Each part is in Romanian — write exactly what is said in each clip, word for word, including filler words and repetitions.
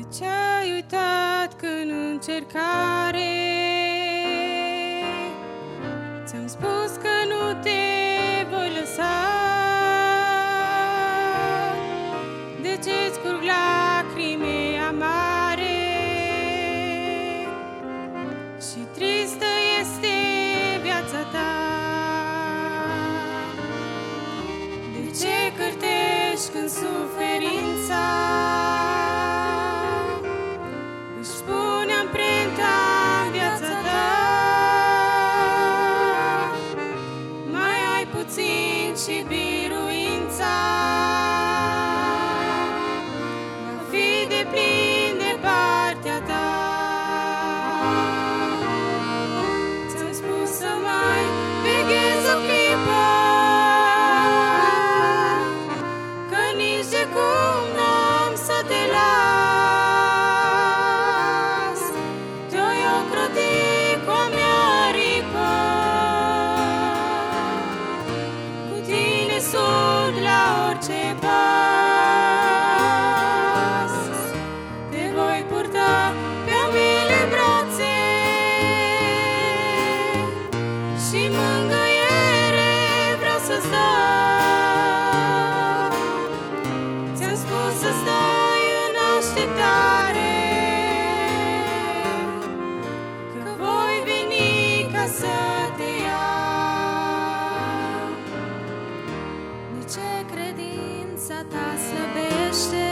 Ce-ai uitat că în încercare ți-am spus că nu te voi lăsa? De ce-ți curg lacrime amare și tristă este viața ta? De ce cârtești când suferința își pune amprenta în viața ta? Mai ai puțin și biruința va fi deplin de partea ta. Ți-am spus să mai veghezi o clipă, că nici de cum n-am să te las. Te-oi ocroti cu a mea aripă, cu tine sud la orice pas. Te voi purta pe ambele brațe și mângâiere vreau să-ți dau. Ți-am spus să stai în așteptare, că voi veni ca să te iau. De ce credința ta slăbește?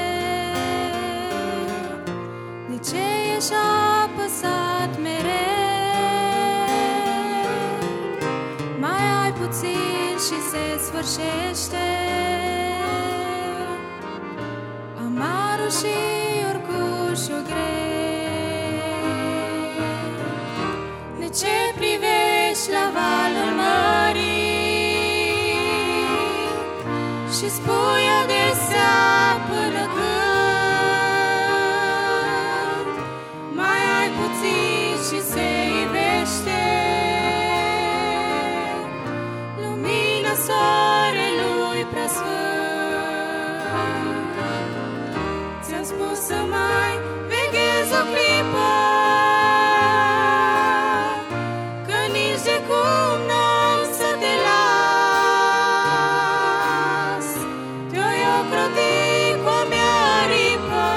De ce ești apăsat mereu? Mai ai puțin și se sfârșește amarul și urcușul greu. De ce privești la valul mării și spui adesea până când? Mai ai puțin și se ivește lumina soarelui prea sfânt. Ți-am spus să mai veghezi o clipă, că nici de cum n-am să te las. Te-oi ocroti cu a mea aripă,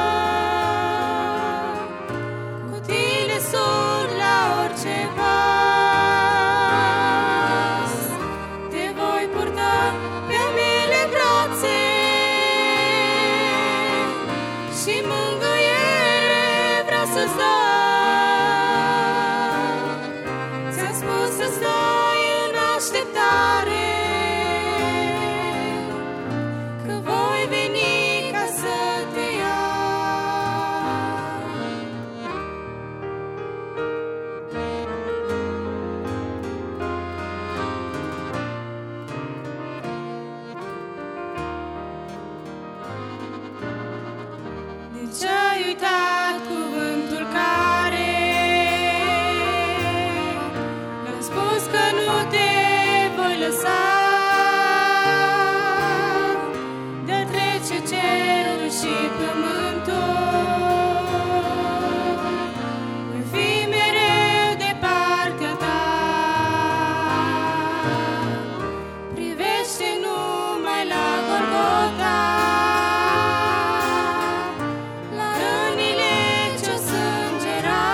cu tine sunt la orice pas. Te voi purta pe ambele brațe și mângâiere vreau să-ți dau. Ți-am spus să stai în așteptare, că voi veni ca să te iau. De ce-ai uitat cuvântul care mi-am spus că nu te voi lăsa? De-ar trece cerul și pământul, voi fi mereu de partea ta. Privește numai la Golgota, la rănile ce-o sângera.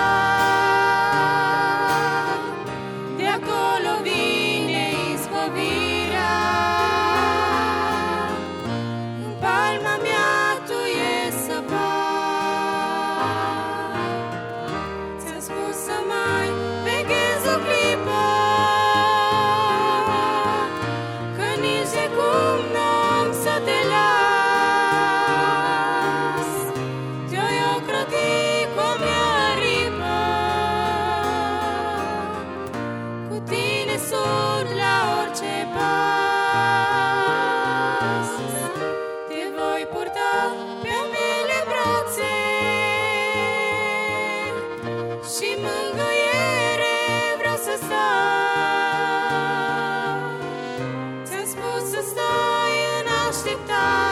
De acolo vine izbăvirea, în palma mea tu ești săpat. Ți-am spus să mai veghezi o clipă, că nici de cum n-am să te las. Te-oi ocroti cu a mea aripă, cu tine sunt la orice pas. Te voi purta pe ambele brațe și mângâiere vreau să-ți dau. Ți-am spus să stai în așteptare,